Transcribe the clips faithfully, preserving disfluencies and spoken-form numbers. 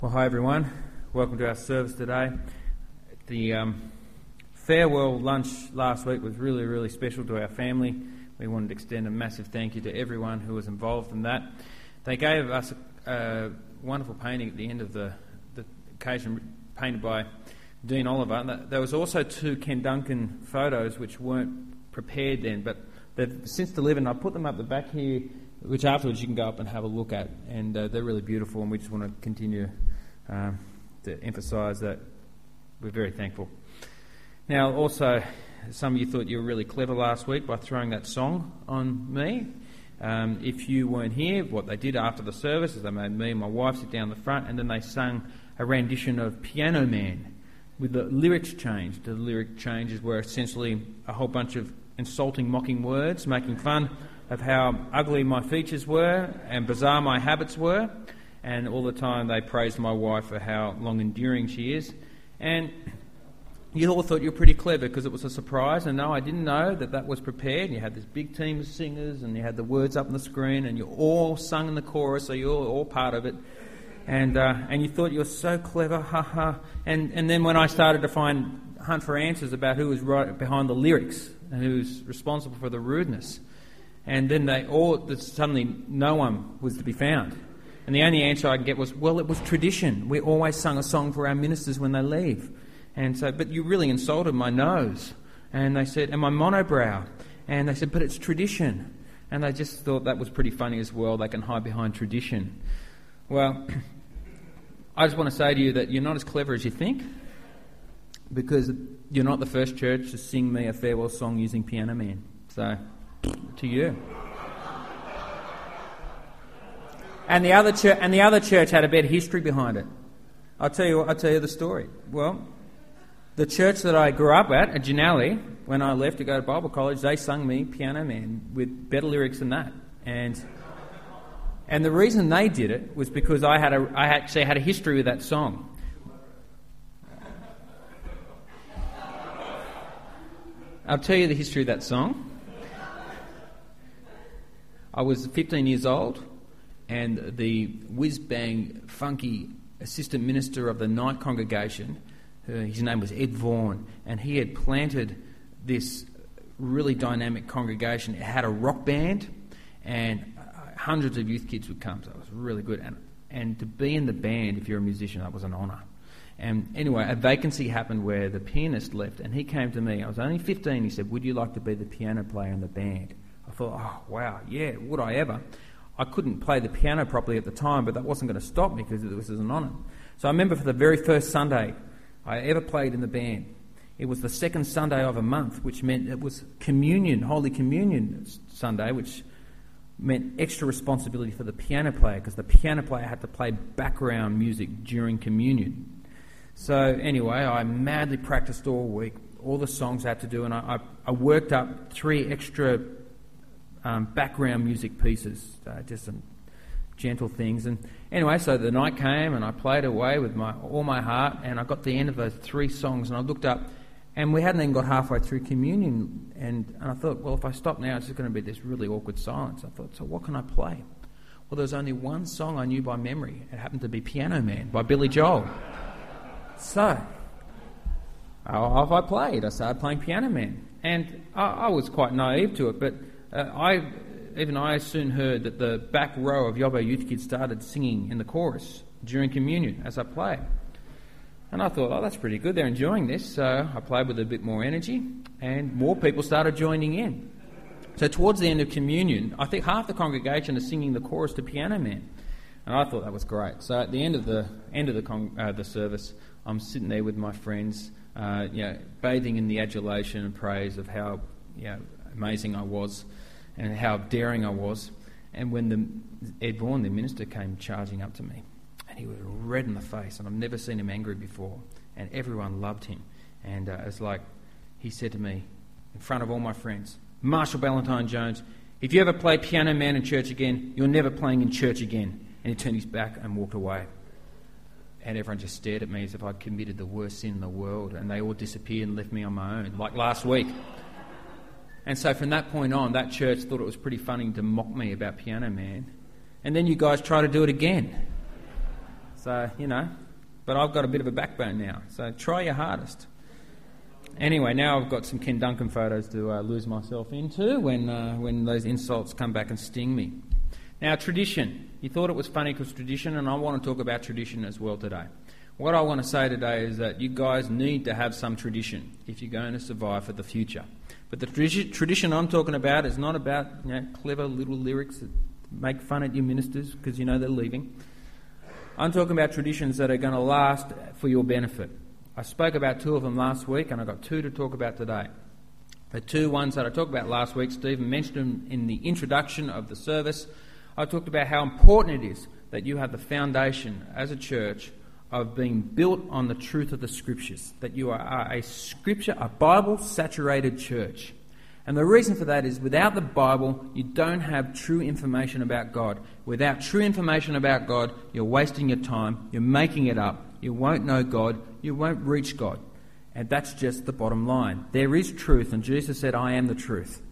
Well, hi everyone. Welcome to our service today. The um, farewell lunch last week was really, really special to our family. We wanted to extend a massive thank you to everyone who was involved in that. They gave us a, a wonderful painting at the end of the, the occasion, painted by Dean Oliver. There was also two Ken Duncan photos which weren't prepared then, but they've since delivered, and I put them up the back here, which afterwards you can go up and have a look at, and uh, they're really beautiful, and we just want to continue um, to emphasise that we're very thankful. Now, also, some of you thought you were really clever last week by throwing that song on me. Um, if you weren't here, what they did after the service is they made me and my wife sit down the front, and then they sung a rendition of Piano Man with the lyrics changed. The lyric changes were essentially a whole bunch of insulting, mocking words, making fun of how ugly my features were and bizarre my habits were, and all the time they praised my wife for how long-enduring she is. And you all thought you were pretty clever because it was a surprise, and no, I didn't know that that was prepared. And you had this big team of singers, and you had the words up on the screen, and you all sung in the chorus, so you're all, all part of it. And uh, and you thought you were so clever, ha ha. And and then when I started to find hunt for answers about who was right behind the lyrics and who's responsible for the rudeness, and then they all suddenly no one was to be found. And the only answer I could get was, well, it was tradition. We always sung a song for our ministers when they leave. And so, but you really insulted my nose. And they said, and my monobrow. And they said, but it's tradition. And they just thought that was pretty funny as well. They can hide behind tradition. Well, I just want to say to you that you're not as clever as you think, because you're not the first church to sing me a farewell song using Piano Man. So, to you. And the other church, and the other church had a better history behind it. I'll tell you. I'll tell you the story. Well, the church that I grew up at, at Janelli, when I left to go to Bible college, they sung me Piano Man with better lyrics than that. And and the reason they did it was because I had a, I actually had a history with that song. I'll tell you the history of that song. I was fifteen years old, and the whiz-bang, funky assistant minister of the night congregation, uh, his name was Ed Vaughan, and he had planted this really dynamic congregation. It had a rock band, and uh, hundreds of youth kids would come, so it was really good. And, and to be in the band, if you're a musician, that was an honour. And anyway, a vacancy happened where the pianist left, and he came to me. I was only fifteen. He said, would you like to be the piano player in the band? I thought, oh, wow, yeah, would I ever? I couldn't play the piano properly at the time, but that wasn't going to stop me because it was an honour. So I remember for the very first Sunday I ever played in the band, it was the second Sunday of a month, which meant it was communion, Holy Communion Sunday, which meant extra responsibility for the piano player because the piano player had to play background music during communion. So anyway, I madly practiced all week, all the songs I had to do, and I, I, I worked up three extra Um, background music pieces, uh, just some gentle things. And anyway, so the night came and I played away with my all my heart, and I got to the end of those three songs and I looked up and we hadn't even got halfway through communion, and, and I thought, well, if I stop now it's just going to be this really awkward silence. I thought, so what can I play? Well, there was only one song I knew by memory. It happened to be Piano Man by Billy Joel. So off I played. I started playing Piano Man, and I, I was quite naive to it, but Uh, I, even I soon heard that the back row of Yobbo youth kids started singing in the chorus during communion as I played. And I thought, oh, that's pretty good, they're enjoying this. So I played with a bit more energy, and more people started joining in. So towards the end of communion, I think half the congregation is singing the chorus to Piano Man. And I thought that was great. So at the end of the end of the, con- uh, the service, I'm sitting there with my friends, uh, you know, bathing in the adulation and praise of how, you know, amazing I was and how daring I was. And when the Ed Vaughan, the minister, came charging up to me, and he was red in the face, and I've never seen him angry before, and everyone loved him. And uh, it's like he said to me in front of all my friends, Marshall Ballantyne Jones, if you ever play Piano Man in church again, you're never playing in church again. And he turned his back and walked away. And everyone just stared at me as if I'd committed the worst sin in the world, and they all disappeared and left me on my own, like last week. And so from that point on, that church thought it was pretty funny to mock me about Piano Man. And then you guys try to do it again. So, you know, but I've got a bit of a backbone now. So try your hardest. Anyway, now I've got some Ken Duncan photos to uh, lose myself into when uh, when those insults come back and sting me. Now, tradition. You thought it was funny because tradition, and I want to talk about tradition as well today. What I want to say today is that you guys need to have some tradition if you're going to survive for the future. But the tradi- tradition I'm talking about is not about, you know, clever little lyrics that make fun at your ministers because you know they're leaving. I'm talking about traditions that are going to last for your benefit. I spoke about two of them last week, and I've got two to talk about today. The two ones that I talked about last week, Stephen mentioned them in the introduction of the service. I talked about how important it is that you have the foundation as a church of being built on the truth of the Scriptures, that you are a Scripture, a Bible-saturated church. And the reason for that is without the Bible, you don't have true information about God. Without true information about God, you're wasting your time, you're making it up, you won't know God, you won't reach God. And that's just the bottom line. There is truth, and Jesus said, I am the truth.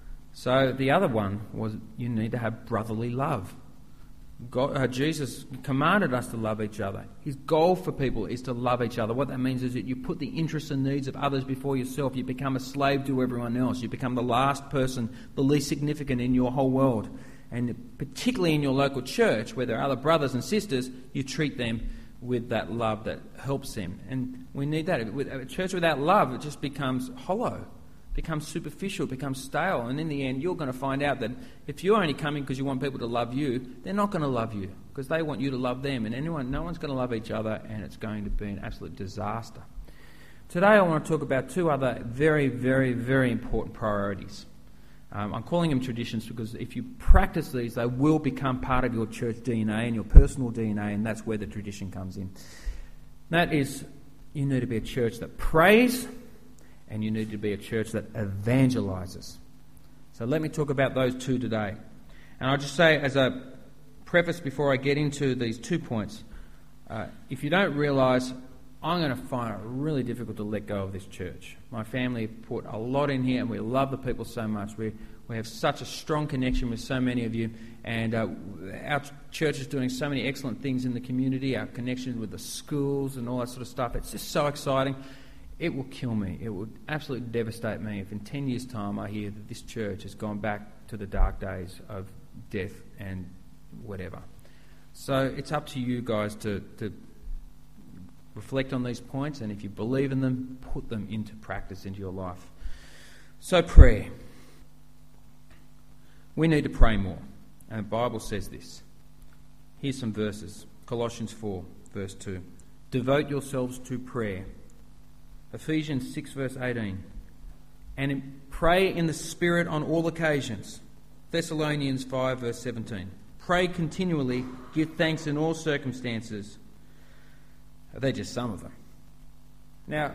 So the other one was you need to have brotherly love. God, uh, Jesus commanded us to love each other. His goal for people is to love each other. What that means is that you put the interests and needs of others before yourself. You become a slave to everyone else. You become the last person, the least significant in your whole world. And particularly in your local church, where there are other brothers and sisters, you treat them with that love that helps them. And we need that. With a church without love, it just becomes hollow, becomes superficial, becomes stale. And in the end, you're going to find out that if you're only coming because you want people to love you, they're not going to love you because they want you to love them. And anyone, no one's going to love each other, and it's going to be an absolute disaster. Today I want to talk about two other very, very, very important priorities. Um, I'm calling them traditions because if you practice these, they will become part of your church D N A and your personal D N A, and that's where the tradition comes in. That is, you need to be a church that prays, and you need to be a church that evangelizes. So let me talk about those two today. And I'll just say as a preface before I get into these two points, uh, if you don't realise, I'm going to find it really difficult to let go of this church. My family have put a lot in here, and we love the people so much. We we have such a strong connection with so many of you, and uh, our church is doing so many excellent things in the community, our connection with the schools and all that sort of stuff. It's just so exciting. It will kill me. It would absolutely devastate me if in ten years' time I hear that this church has gone back to the dark days of death and whatever. So it's up to you guys to... to reflect on these points, and if you believe in them, put them into practice into your life. So prayer. We need to pray more. And the Bible says this. Here's some verses. Colossians four, verse two. Devote yourselves to prayer. Ephesians six, verse eighteen. And pray in the Spirit on all occasions. Thessalonians five, verse seventeen. Pray continually, give thanks in all circumstances. They're just some of them. Now,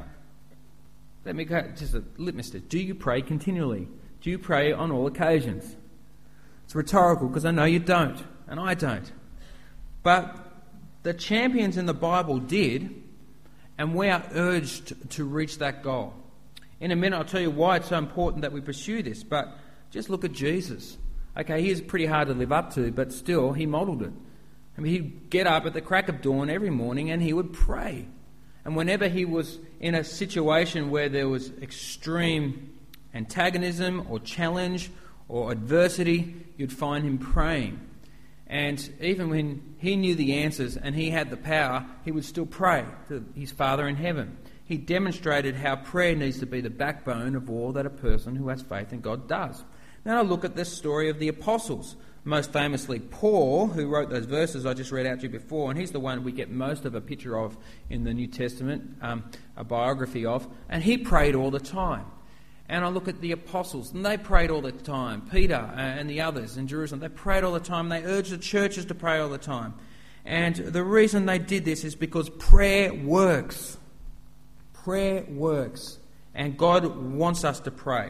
let me go just a litmus test. Do you pray continually? Do you pray on all occasions? It's rhetorical because I know you don't, and I don't. But the champions in the Bible did, and we are urged to reach that goal. In a minute, I'll tell you why it's so important that we pursue this, but just look at Jesus. Okay, he is pretty hard to live up to, but still, he modelled it. I mean, he'd get up at the crack of dawn every morning and he would pray. And whenever he was in a situation where there was extreme antagonism or challenge or adversity, you'd find him praying. And even when he knew the answers and he had the power, he would still pray to his Father in heaven. He demonstrated how prayer needs to be the backbone of all that a person who has faith in God does. Now look at this story of the apostles. Most famously Paul, who wrote those verses I just read out to you before, and he's the one we get most of a picture of in the New Testament, um, a biography of, and he prayed all the time. And I look at the apostles, and they prayed all the time. Peter and the others in Jerusalem, they prayed all the time. They urged the churches to pray all the time. And the reason they did this is because prayer works. Prayer works. And God wants us to pray.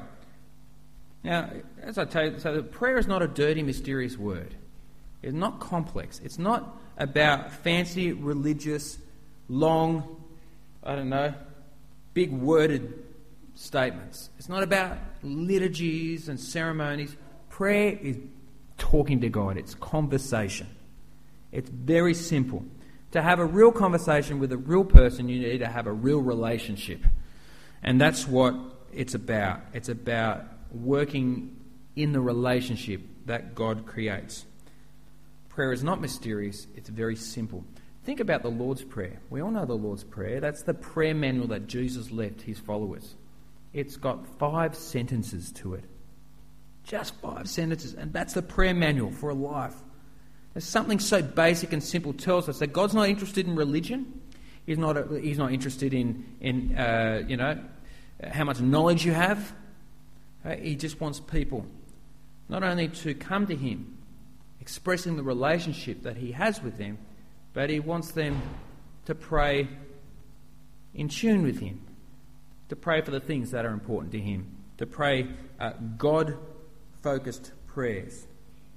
Now, as I tell you, so prayer is not a dirty, mysterious word. It's not complex. It's not about fancy, religious, long, I don't know, big worded statements. It's not about liturgies and ceremonies. Prayer is talking to God. It's conversation. It's very simple. It To have a real conversation with a real person, you need to have a real relationship. And that's what it's about. It's about working in the relationship that God creates. Prayer is not mysterious, it's very simple. Think about the Lord's Prayer. We all know the Lord's Prayer. That's the prayer manual that Jesus left his followers. It's got five sentences to it. Just five sentences. And that's the prayer manual for a life. There's something so basic and simple tells us that God's not interested in religion. He's not, he's not interested in, in uh, you know, how much knowledge you have. Uh, he just wants people not only to come to him, expressing the relationship that he has with them, but he wants them to pray in tune with him, to pray for the things that are important to him, to pray uh, God-focused prayers.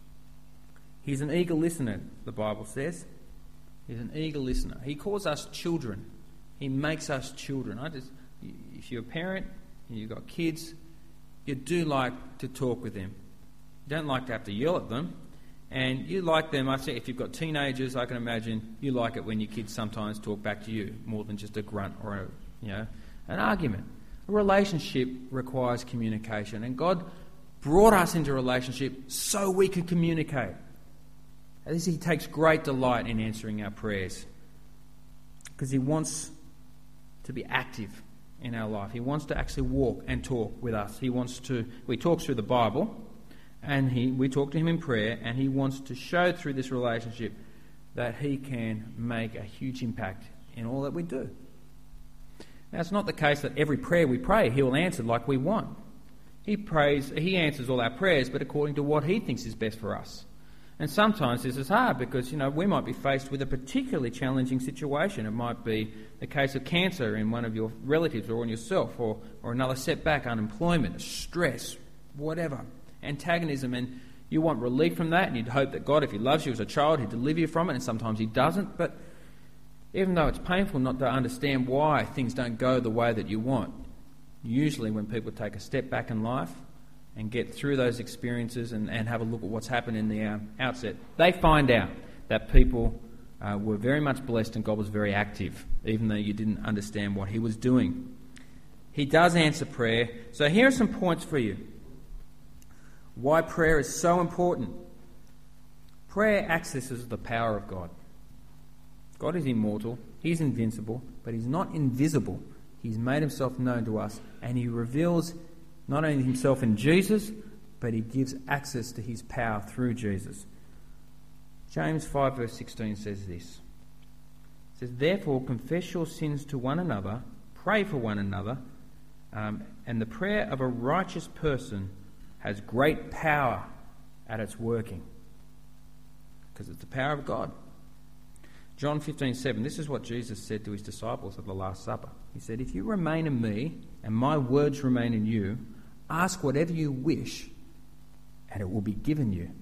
He's an eager listener, the Bible says. He's an eager listener. He calls us children. He makes us children. I just, if you're a parent and you've got kids, you do like to talk with them. You don't like to have to yell at them. And you like them, I say, if you've got teenagers, I can imagine you like it when your kids sometimes talk back to you more than just a grunt or a, you know, an argument. A relationship requires communication, and God brought us into a relationship so we can communicate. At least he takes great delight in answering our prayers because he wants to be active in our life. He wants to actually walk and talk with us. He wants to, we talk through the Bible, and he, we talk to him in prayer, and he wants to show through this relationship that he can make a huge impact in all that we do. Now, it's not the case that every prayer we pray he will answer like we want. He prays, he answers all our prayers, but according to what he thinks is best for us. And sometimes this is hard because, you know, we might be faced with a particularly challenging situation. It might be the case of cancer in one of your relatives or in yourself, or, or another setback, unemployment, stress, whatever. Antagonism, and you want relief from that, and you'd hope that God, if he loves you as a child, he'd deliver you from it, and sometimes he doesn't. But even though it's painful not to understand why things don't go the way that you want, usually when people take a step back in life and get through those experiences and, and have a look at what's happened in the uh, outset, they find out that people uh, were very much blessed and God was very active, even though you didn't understand what he was doing. He does answer prayer. So here are some points for you. Why prayer is so important. Prayer accesses the power of God. God is immortal, he's invincible, but he's not invisible. He's made himself known to us, and he reveals not only himself in Jesus, but he gives access to his power through Jesus. James five verse sixteen says this. It says, "Therefore confess your sins to one another, pray for one another, um, and the prayer of a righteous person has great power at its working." Because it's the power of God. John fifteen seven, this is what Jesus said to his disciples at the Last Supper. He said, "If you remain in me and my words remain in you, ask whatever you wish and it will be given you."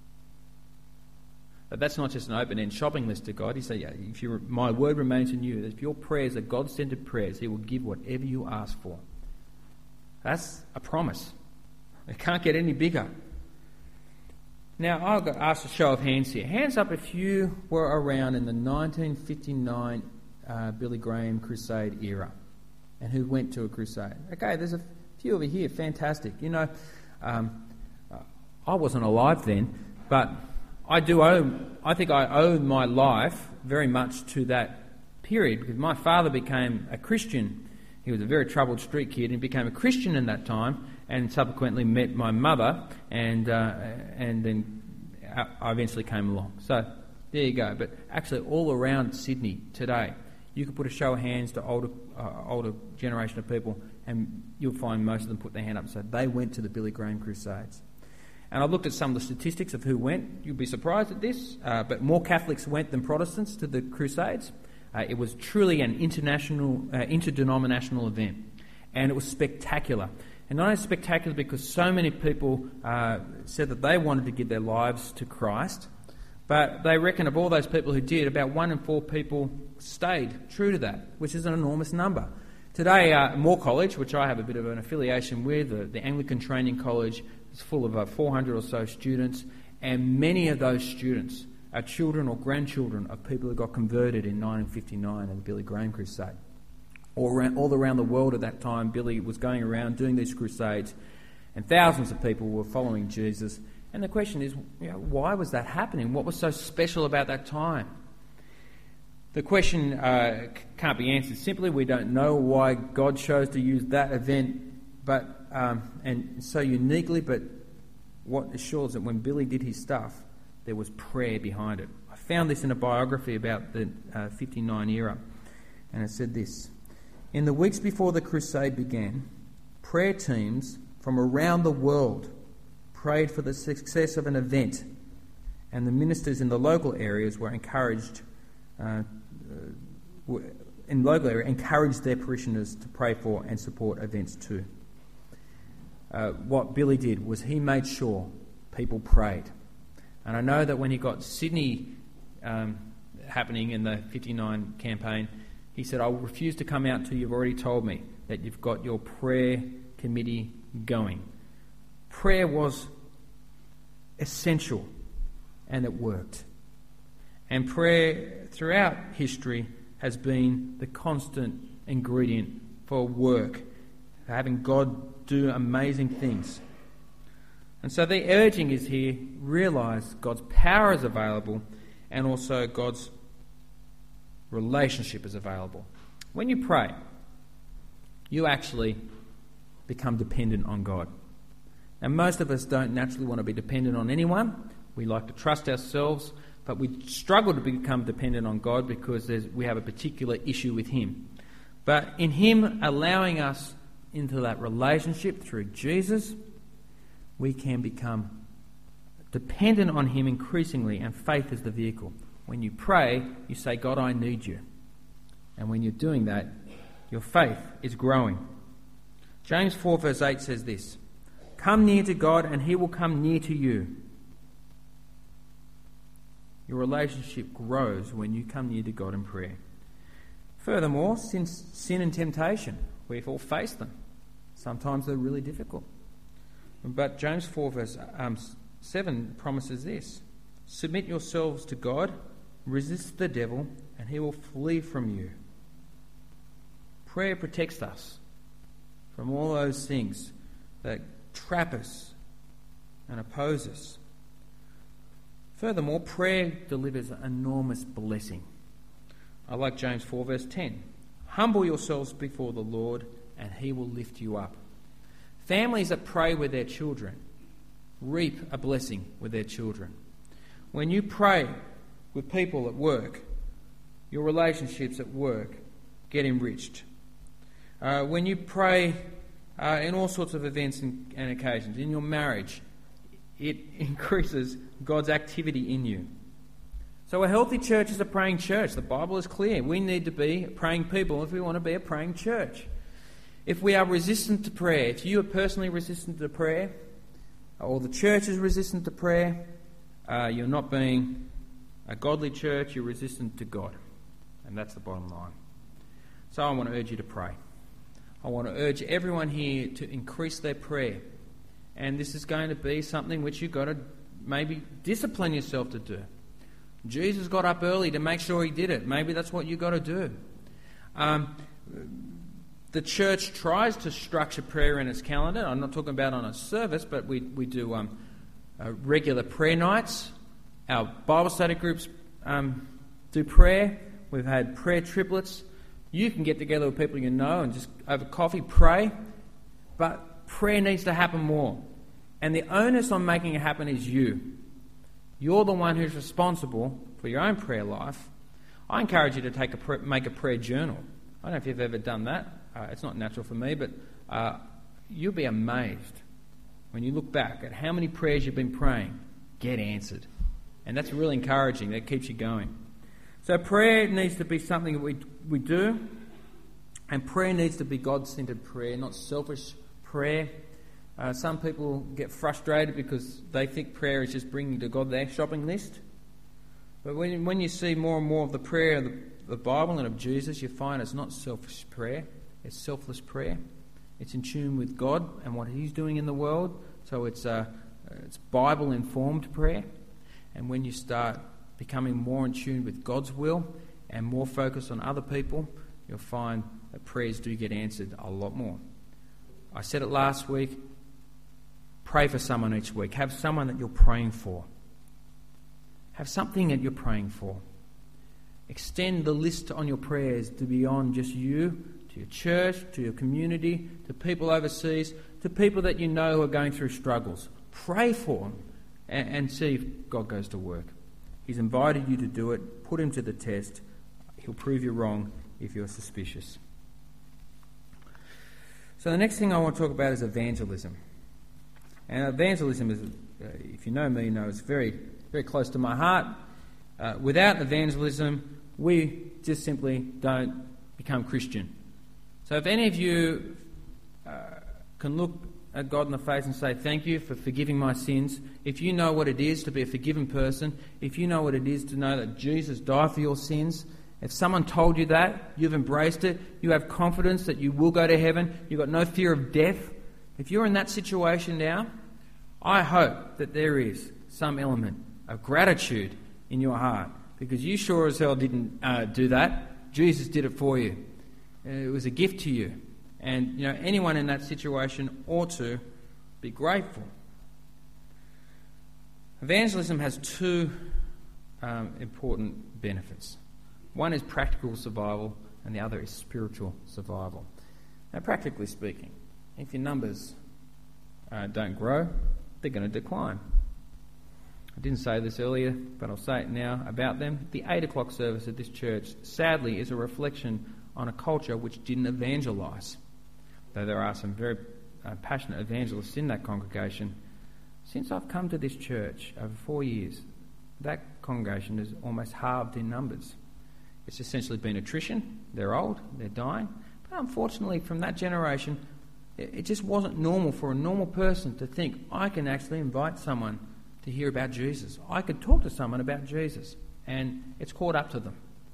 But that's not just an open-end shopping list to God. He said, yeah, if you, my word remains in you, if your prayers are God-centered prayers, he will give whatever you ask for. That's a promise. It can't get any bigger. Now, I'll ask a show of hands here. Hands up if you were around in the nineteen fifty-nine uh, Billy Graham crusade era and who went to a crusade. Okay, there's a few over here. Fantastic. You know, um, I wasn't alive then, but I do owe, I think I owe my life very much to that period, because my father became a Christian. He was a very troubled street kid, and he became a Christian in that time, and subsequently met my mother, and uh, and then I eventually came along. So there you go. But actually, all around Sydney today, you could put a show of hands to older uh, older generation of people, and you'll find most of them put their hand up and say they went to the Billy Graham Crusades. And I've looked at some of the statistics of who went. You'll be surprised at this, uh, but more Catholics went than Protestants to the Crusades. Uh, it was truly an international, uh, interdenominational event, and it was spectacular. And not only spectacular because so many people uh, said that they wanted to give their lives to Christ, but they reckon of all those people who did, about one in four people stayed true to that, which is an enormous number. Today, uh, Moore College, which I have a bit of an affiliation with, uh, the Anglican Training College, is full of uh, four hundred or so students, and many of those students uh, children or grandchildren of people who got converted in nineteen fifty-nine in the Billy Graham crusade. All around, all around the world at that time, Billy was going around doing these crusades, and thousands of people were following Jesus. And the question is, you know, why was that happening? What was so special about that time? The question uh, can't be answered simply. We don't know why God chose to use that event, but um, and so uniquely. But what assures that when Billy did his stuff, there was prayer behind it. I found this in a biography about the uh, fifty-nine era, and it said this: in the weeks before the crusade began, prayer teams from around the world prayed for the success of an event, and the ministers in the local areas were encouraged. Uh, in local area, encouraged their parishioners to pray for and support events too. Uh, what Billy did was he made sure people prayed. And I know that when he got Sydney um, happening in the fifty-nine campaign, he said, I will refuse to come out until you've already told me that you've got your prayer committee going. Prayer was essential, and it worked. And prayer throughout history has been the constant ingredient for work, for having God do amazing things. And so the urging is here, realise God's power is available and also God's relationship is available. When you pray, you actually become dependent on God. And most of us don't naturally want to be dependent on anyone. We like to trust ourselves, but we struggle to become dependent on God because there's, we have a particular issue with Him. But in Him allowing us into that relationship through Jesus, we can become dependent on Him increasingly, and faith is the vehicle. When you pray, you say, God, I need you. And when you're doing that, your faith is growing. James four verse eight says this: come near to God and He will come near to you. Your relationship grows when you come near to God in prayer. Furthermore, since sin and temptation, we've all faced them. Sometimes they're really difficult. But James four verse um, seven promises this: submit yourselves to God, resist the devil, and he will flee from you. Prayer protects us from all those things that trap us and oppose us. Furthermore, prayer delivers an enormous blessing. I like James four verse ten. Humble yourselves before the Lord and He will lift you up. Families that pray with their children reap a blessing with their children. When you pray with people at work, your relationships at work get enriched. Uh, when you pray uh, in all sorts of events and, and occasions, in your marriage, it increases God's activity in you. So a healthy church is a praying church. The Bible is clear. We need to be praying people if we want to be a praying church. If we are resistant to prayer, if you are personally resistant to prayer, or the church is resistant to prayer, uh, you're not being a godly church, you're resistant to God. And that's the bottom line. So I want to urge you to pray. I want to urge everyone here to increase their prayer. And this is going to be something which you've got to maybe discipline yourself to do. Jesus got up early to make sure He did it. Maybe that's what you've got to do. Um, the church tries to structure prayer in its calendar. I'm not talking about on a service, but we, we do um, uh, regular prayer nights. Our Bible study groups um, do prayer. We've had prayer triplets. You can get together with people you know and just over coffee pray. But prayer needs to happen more. And the onus on making it happen is you. You're the one who's responsible for your own prayer life. I encourage you to take a make a prayer journal. I don't know if you've ever done that. Uh, it's not natural for me, but uh, you'll be amazed when you look back at how many prayers you've been praying get answered. And that's really encouraging. That keeps you going. So prayer needs to be something that we, we do. And prayer needs to be God-centered prayer, not selfish prayer. Uh, some people get frustrated because they think prayer is just bringing to God their shopping list. But when, when you see more and more of the prayer of the, the Bible and of Jesus, you find it's not selfish prayer. It's selfless prayer. It's in tune with God and what He's doing in the world. So it's uh, it's Bible-informed prayer. And when you start becoming more in tune with God's will and more focused on other people, you'll find that prayers do get answered a lot more. I said it last week, pray for someone each week. Have someone that you're praying for. Have something that you're praying for. Extend the list on your prayers to beyond just you, to your church, to your community, to people overseas, to people that you know who are going through struggles. Pray for them and, and see if God goes to work. He's invited you to do it. Put him to the test. He'll prove you wrong if you're suspicious. So the next thing I want to talk about is evangelism. And evangelism is, uh, if you know me, you know it's very, very close to my heart. Uh, without evangelism, we just simply don't become Christian. So if any of you uh, can look at God in the face and say, thank you for forgiving my sins, if you know what it is to be a forgiven person, if you know what it is to know that Jesus died for your sins, if someone told you that, you've embraced it, you have confidence that you will go to heaven, you've got no fear of death, if you're in that situation now, I hope that there is some element of gratitude in your heart, because you sure as hell didn't uh, do that. Jesus did it for you. It was a gift to you. And, you know, anyone in that situation ought to be grateful. Evangelism has two um, important benefits. One is practical survival, and the other is spiritual survival. Now, practically speaking, if your numbers uh, don't grow, they're going to decline. I didn't say this earlier, but I'll say it now about them. The eight o'clock service at this church, sadly, is a reflection on a culture which didn't evangelise. Though there are some very uh, passionate evangelists in that congregation, since I've come to this church over four years, that congregation is almost halved in numbers. It's essentially been attrition. They're old, they're dying. But unfortunately, from that generation, it, it just wasn't normal for a normal person to think, I can actually invite someone to hear about Jesus. I could talk to someone about Jesus. And it's caught up to them.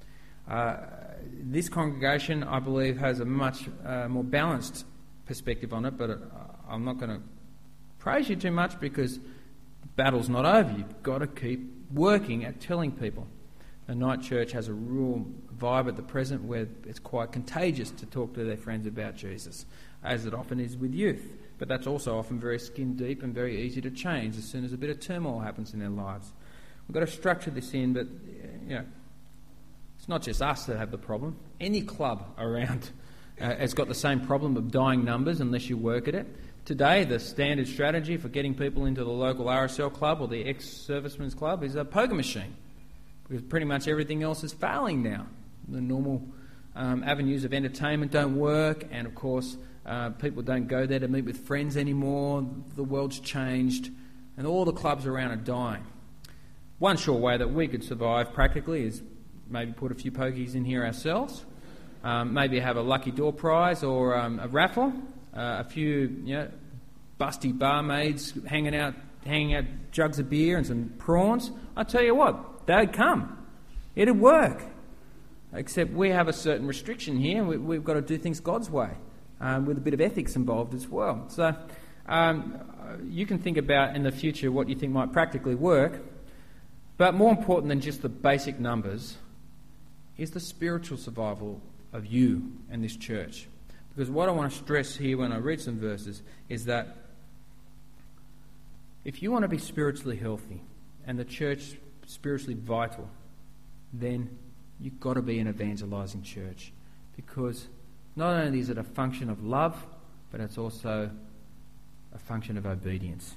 Uh, this congregation, I believe, has a much uh, more balanced perspective on it, but uh, I'm not going to praise you too much because the battle's not over. You've got to keep working at telling people. The Night Church has a real vibe at the present where it's quite contagious to talk to their friends about Jesus, as it often is with youth. But that's also often very skin deep and very easy to change as soon as a bit of turmoil happens in their lives. We've got to structure this in, but you know, it's not just us that have the problem. Any club around uh, has got the same problem of dying numbers unless you work at it. Today, the standard strategy for getting people into the local R S L club or the ex-servicemen's club is a poker machine, because pretty much everything else is failing now. The normal um, avenues of entertainment don't work, and of course, uh, people don't go there to meet with friends anymore. The world's changed, and all the clubs around are dying. One sure way that we could survive practically is maybe put a few pokies in here ourselves, um, maybe have a lucky door prize or um, a raffle, uh, a few you know, busty barmaids hanging out, hanging out jugs of beer and some prawns. I tell you what, they'd come. It'd work. Except we have a certain restriction here. We, we've got to do things God's way, um, with a bit of ethics involved as well. So um, you can think about in the future what you think might practically work. But more important than just the basic numbers is the spiritual survival of you and this church. Because what I want to stress here when I read some verses is that if you want to be spiritually healthy and the church spiritually vital, then you've got to be an evangelising church. Because not only is it a function of love, but it's also a function of obedience.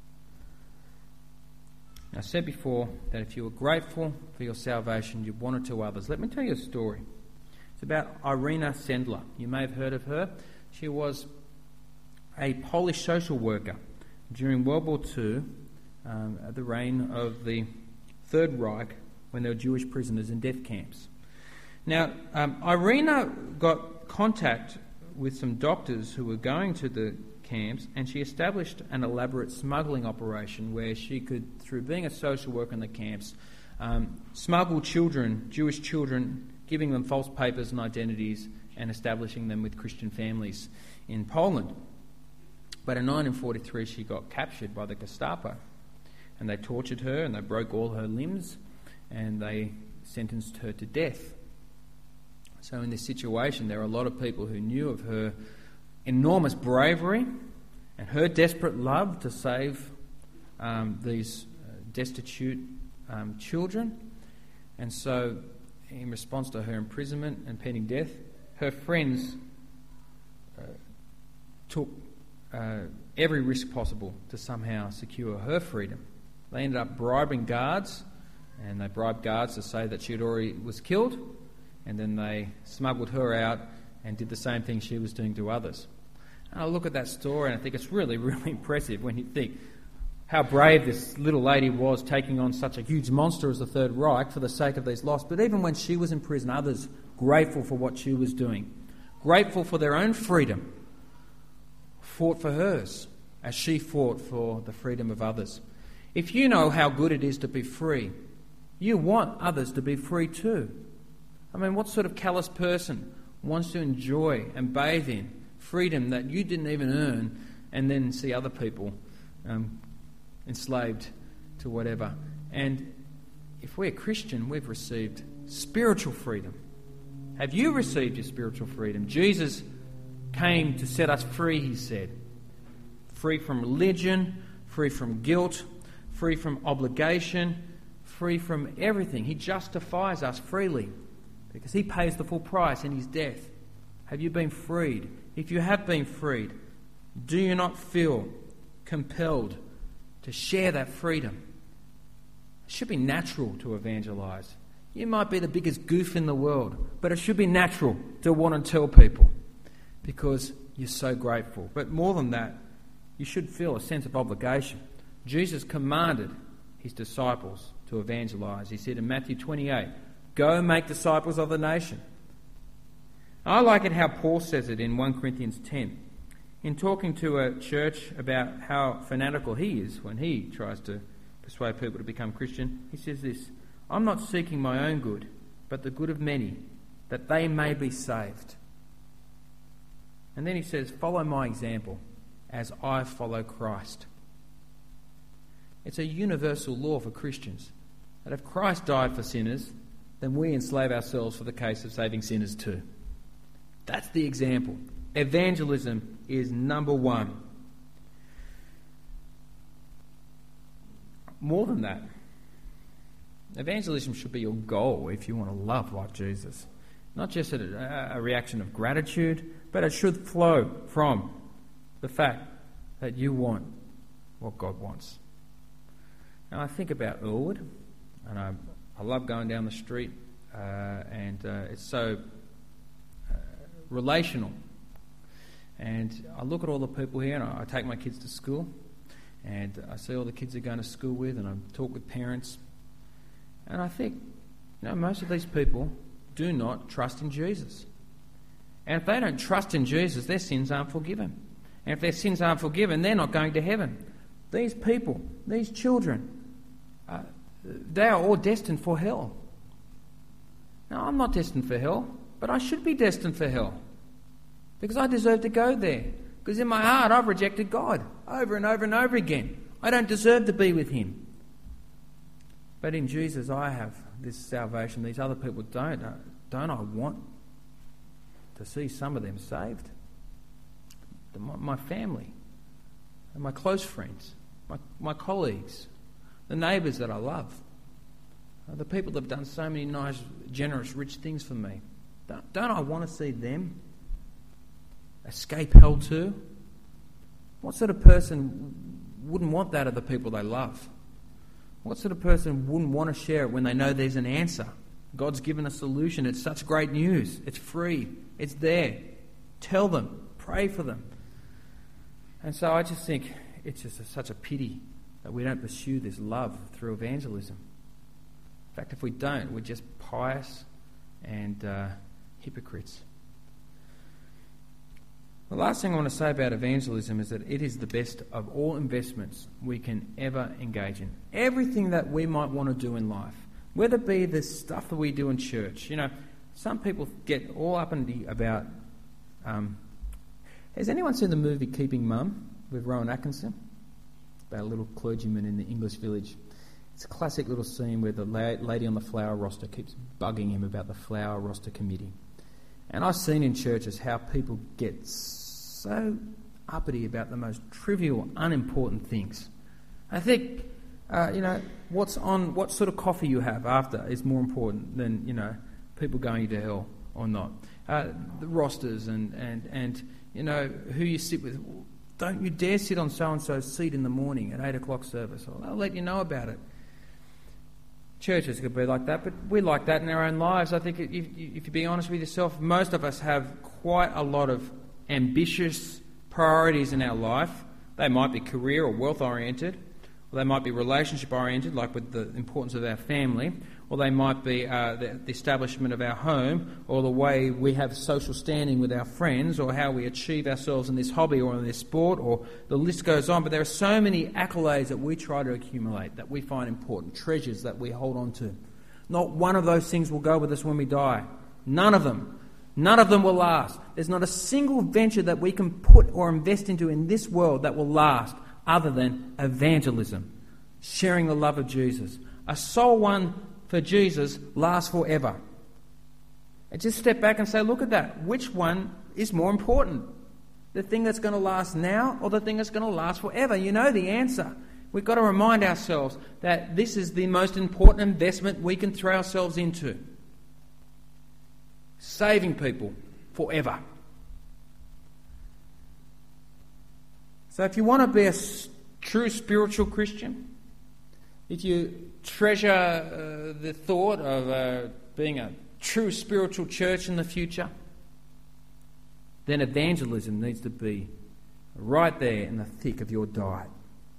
I said before that if you were grateful for your salvation, you'd want it to others. Let me tell you a story. It's about Irena Sendler. You may have heard of her. She was a Polish social worker during World War Two, um, at the reign of the Third Reich, when there were Jewish prisoners in death camps. Now, um, Irena got contact with some doctors who were going to the camps, and she established an elaborate smuggling operation where she could, through being a social worker in the camps, um, smuggle children, Jewish children, giving them false papers and identities and establishing them with Christian families in Poland. But in nineteen forty-three she got captured by the Gestapo, and they tortured her and they broke all her limbs, and they sentenced her to death. So in this situation, there are a lot of people who knew of her enormous bravery and her desperate love to save um, these uh, destitute um, children. And so, in response to her imprisonment and pending death, her friends uh, took uh, every risk possible to somehow secure her freedom. They ended up bribing guards, and they bribed guards to say that she had already was killed, and then they smuggled her out and did the same thing she was doing to others. And I look at that story and I think it's really, really impressive when you think how brave this little lady was, taking on such a huge monster as the Third Reich for the sake of these lost. But even when she was in prison, others grateful for what she was doing, grateful for their own freedom, fought for hers as she fought for the freedom of others. If you know how good it is to be free, you want others to be free too. I mean, what sort of callous person wants to enjoy and bathe in freedom that you didn't even earn and then see other people um, enslaved to whatever? And if we're Christian, we've received spiritual freedom. Have you received your spiritual freedom? Jesus came to set us free, he said. Free from religion, free from guilt, free from obligation, free from everything. He justifies us freely because he pays the full price in his death. Have you been freed? If you have been freed, do you not feel compelled to share that freedom? It should be natural to evangelise. You might be the biggest goof in the world, but it should be natural to want to tell people because you're so grateful. But more than that, you should feel a sense of obligation. Jesus commanded his disciples to evangelise. He said in Matthew twenty-eight, "Go make disciples of the nation." I like it how Paul says it in First Corinthians ten. In talking to a church about how fanatical he is when he tries to persuade people to become Christian, he says this, "I'm not seeking my own good, but the good of many, that they may be saved." And then he says, "Follow my example as I follow Christ." It's a universal law for Christians that if Christ died for sinners, then we enslave ourselves for the case of saving sinners too. That's the example. Evangelism is number one. More than that, evangelism should be your goal if you want to love like Jesus. Not just a, a reaction of gratitude, but it should flow from the fact that you want what God wants. Now I think about Earlwood, and I, I love going down the street, uh, and uh, it's so uh, relational. And I look at all the people here, and I, I take my kids to school, and I see all the kids they're going to school with, and I talk with parents, and I think, you know, most of these people do not trust in Jesus. And if they don't trust in Jesus, their sins aren't forgiven. And if their sins aren't forgiven, they're not going to heaven. These people, these children, uh, they are all destined for hell. Now, I'm not destined for hell, but I should be destined for hell because I deserve to go there. Because in my heart, I've rejected God over and over and over again. I don't deserve to be with him. But in Jesus, I have this salvation. These other people don't. Don't I want to see some of them saved? My, my family, and my close friends, my, my colleagues, the neighbours that I love, the people that have done so many nice, generous, rich things for me. Don't, don't I want to see them escape hell too? What sort of person wouldn't want that of the people they love? What sort of person wouldn't want to share it when they know there's an answer? God's given a solution. It's such great news. It's free. It's there. Tell them. Pray for them. And so I just think it's just a, such a pity that we don't pursue this love through evangelism. In fact, if we don't, we're just pious and uh, hypocrites. The last thing I want to say about evangelism is that it is the best of all investments we can ever engage in. Everything that we might want to do in life, whether it be the stuff that we do in church. You know, some people get all up and the, about... Um, has anyone seen the movie Keeping Mum with Rowan Atkinson? It's about a little clergyman in the English village. It's a classic little scene where the la- lady on the flower roster keeps bugging him about the flower roster committee. And I've seen in churches how people get so uppity about the most trivial, unimportant things. I think, uh, you know, what's on, what sort of coffee you have after is more important than, you know, people going to hell or not. Uh, the rosters and, and, and, you know, who you sit with. Don't you dare sit on so-and-so's seat in the morning at eight o'clock service. I'll let you know about it. Churches could be like that, but we're like that in our own lives. I think if, if you be honest with yourself, most of us have quite a lot of ambitious priorities in our life. They might be career or wealth-oriented, or they might be relationship-oriented, like with the importance of our family, or they might be uh, the, the establishment of our home, or the way we have social standing with our friends, or how we achieve ourselves in this hobby or in this sport, or the list goes on. But there are so many accolades that we try to accumulate, that we find important, treasures that we hold on to. Not one of those things will go with us when we die. None of them. None of them will last. There's not a single venture that we can put or invest into in this world that will last other than evangelism, sharing the love of Jesus. A soul won for Jesus lasts forever. And just step back and say, look at that. Which one is more important? The thing that's going to last now or the thing that's going to last forever? You know the answer. We've got to remind ourselves that this is the most important investment we can throw ourselves into. Saving people forever. So if you want to be a true spiritual Christian, if you treasure uh, the thought of uh, being a true spiritual church in the future, then evangelism needs to be right there in the thick of your diet.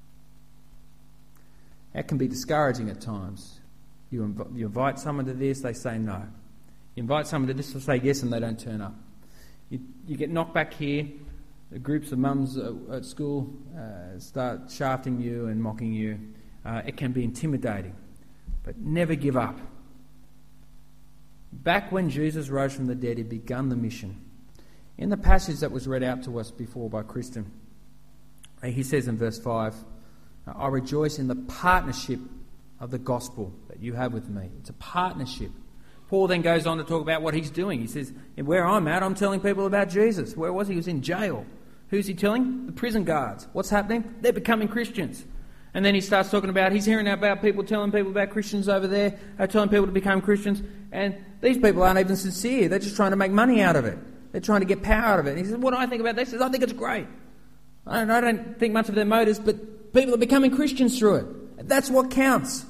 That can be discouraging at times. You, inv- you invite someone to this, they say no. You invite someone to this, they say yes, and they don't turn up. You, you get knocked back here. The groups of mums at school uh, start shafting you and mocking you. Uh, it can be intimidating, but never give up. Back when Jesus rose from the dead, he began the mission. In the passage that was read out to us before by Kristen, he says in verse five, I rejoice in the partnership of the gospel that you have with me. It's a partnership. Paul then goes on to talk about what he's doing. He says, where I'm at, I'm telling people about Jesus. Where was he? He was in jail. Who's he telling? The prison guards. What's happening? They're becoming Christians. And then he starts talking about, he's hearing about people telling people about Christians over there, uh, telling people to become Christians, and these people aren't even sincere. They're just trying to make money out of it. They're trying to get power out of it. And he says, what do I think about this? He says, I think it's great. I don't, I don't think much of their motives, but people are becoming Christians through it. That's what counts.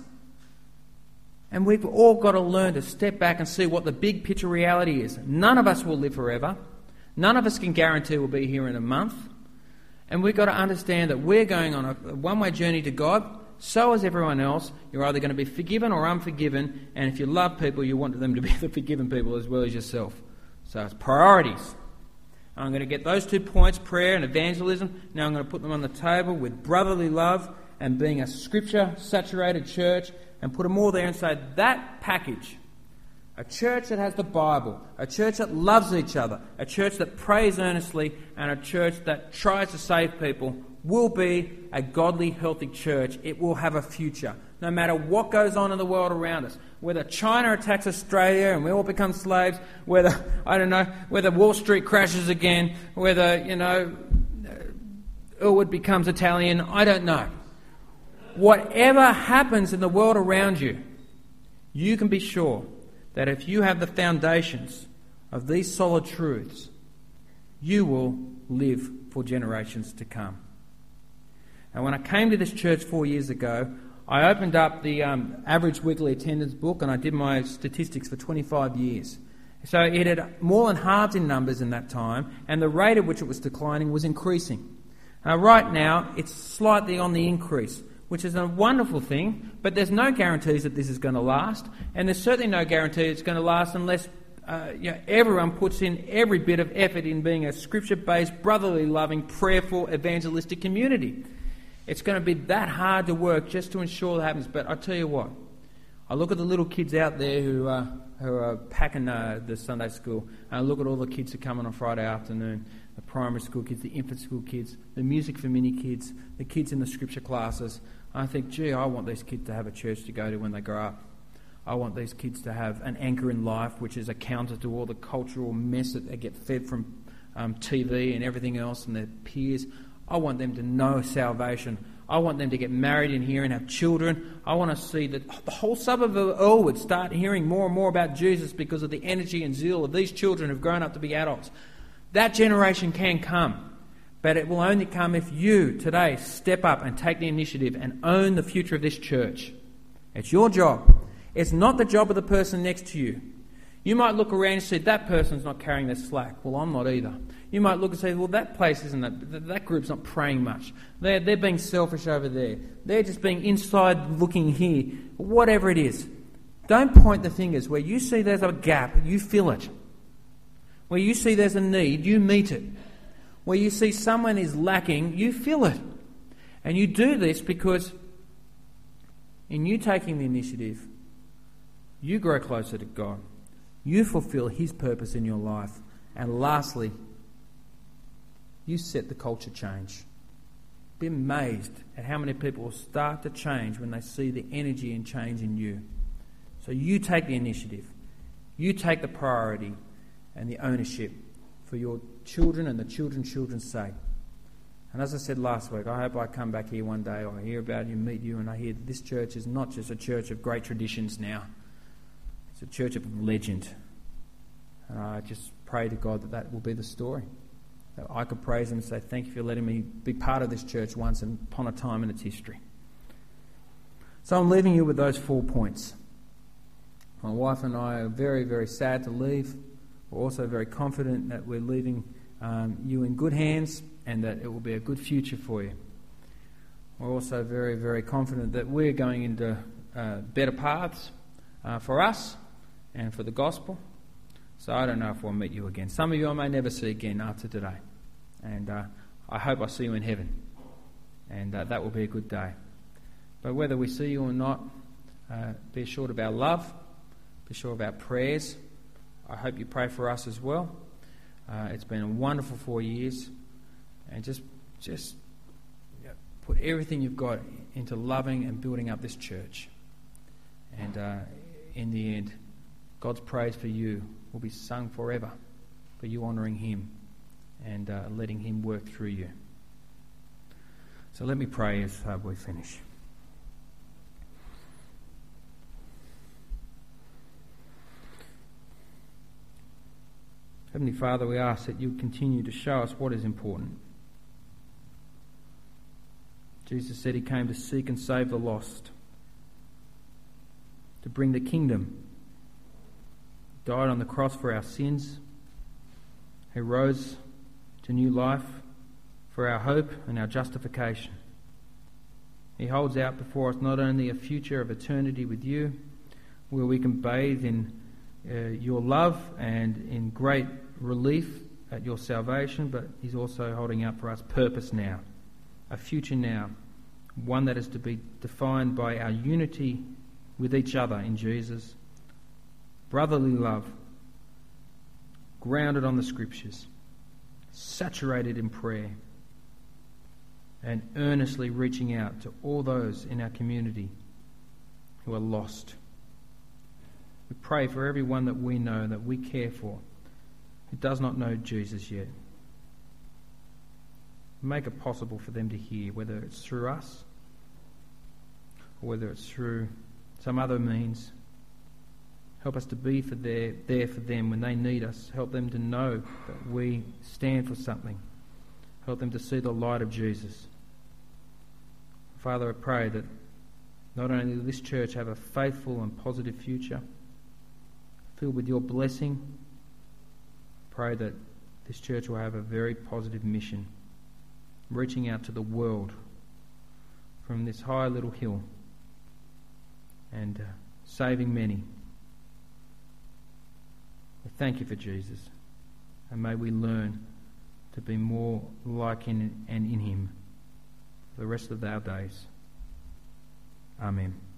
And we've all got to learn to step back and see what the big picture reality is. None of us will live forever. None of us can guarantee we'll be here in a month. And we've got to understand that we're going on a one-way journey to God. So is everyone else. You're either going to be forgiven or unforgiven. And if you love people, you want them to be the forgiven people as well as yourself. So it's priorities. I'm going to get those two points, prayer and evangelism. Now I'm going to put them on the table with brotherly love and being a scripture-saturated church, and put them all there and say, that package, a church that has the Bible, a church that loves each other, a church that prays earnestly, and a church that tries to save people, will be a godly, healthy church. It will have a future, no matter what goes on in the world around us. Whether China attacks Australia and we all become slaves, whether, I don't know, whether Wall Street crashes again, whether, you know, Elwood becomes Italian, I don't know. Whatever happens in the world around you, you can be sure that if you have the foundations of these solid truths, you will live for generations to come. And when I came to this church four years ago, I opened up the um, average weekly attendance book and I did my statistics for twenty-five years. So it had more than halved in numbers in that time, and the rate at which it was declining was increasing. Uh, right now, it's slightly on the increase, which is a wonderful thing, but there's no guarantees that this is going to last, and there's certainly no guarantee it's going to last unless uh, you know, everyone puts in every bit of effort in being a scripture-based, brotherly, loving, prayerful, evangelistic community. It's going to be that hard to work just to ensure that happens, but I tell you what, I look at the little kids out there who uh, who are packing uh, the Sunday school, and I look at all the kids who come on a Friday afternoon, the primary school kids, the infant school kids, the music for mini kids, the kids in the scripture classes. I think, gee, I want these kids to have a church to go to when they grow up. I want these kids to have an anchor in life, which is a counter to all the cultural mess that they get fed from um, T V and everything else and their peers. I want them to know salvation. I want them to get married in here and have children. I want to see that the whole suburb of Elwood start hearing more and more about Jesus because of the energy and zeal of these children who've grown up to be adults. That generation can come, but it will only come if you today step up and take the initiative and own the future of this church. It's your job. It's not the job of the person next to you. You might look around and say, that person's not carrying their slack. Well, I'm not either. You might look and say, well, that place isn't, that, that group's not praying much. They're, they're being selfish over there. They're just being inside looking here. Whatever it is. Don't point the fingers. Where you see there's a gap, you fill it. Where you see there's a need, you meet it. Where you see someone is lacking, you fill it. And you do this because in you taking the initiative, you grow closer to God. You fulfill His purpose in your life. And lastly, you set the culture change. Be amazed at how many people will start to change when they see the energy and change in you. So you take the initiative. You take the priority and the ownership for your children and the children's children's sake. And as I said last week, I hope I come back here one day, or I hear about you, meet you, and I hear that this church is not just a church of great traditions now. It's a church of legend. And I just pray to God that that will be the story. That I could praise Him and say, thank you for letting me be part of this church once upon a time in its history. So I'm leaving you with those four points. My wife and I are very, very sad to leave. We're also very confident that we're leaving um, you in good hands and that it will be a good future for you. We're also very, very confident that we're going into uh, better paths uh, for us and for the gospel. So I don't know if we'll meet you again. Some of you I may never see again after today. And uh, I hope I see you in heaven. And uh, that will be a good day. But whether we see you or not, uh, be assured of our love. Be sure of our prayers. I hope you pray for us as well. Uh, it's been a wonderful four years. And just, just you know, put everything you've got into loving and building up this church. And uh, in the end, God's praise for you will be sung forever, for you honouring Him and uh, letting Him work through you. So let me pray as uh, we finish. Heavenly Father, we ask that you continue to show us what is important. Jesus said He came to seek and save the lost, to bring the kingdom. He died on the cross for our sins. He rose to new life for our hope and our justification. He holds out before us not only a future of eternity with you, where we can bathe in uh, your love and in great relief at your salvation, but He's also holding out for us purpose now, a future now, one that is to be defined by our unity with each other in Jesus, brotherly love, grounded on the Scriptures, saturated in prayer, and earnestly reaching out to all those in our community who are lost. We pray for everyone that we know, that we care for, who does not know Jesus yet. Make it possible for them to hear, whether it's through us or whether it's through some other means. Help us to be for their, there for them when they need us. Help them to know that we stand for something. Help them to see the light of Jesus. Father, I pray that not only will this church have a faithful and positive future, filled with your blessing, pray that this church will have a very positive mission, reaching out to the world from this high little hill and uh, saving many. We thank you for Jesus, and may we learn to be more like him and in him for the rest of our days. Amen.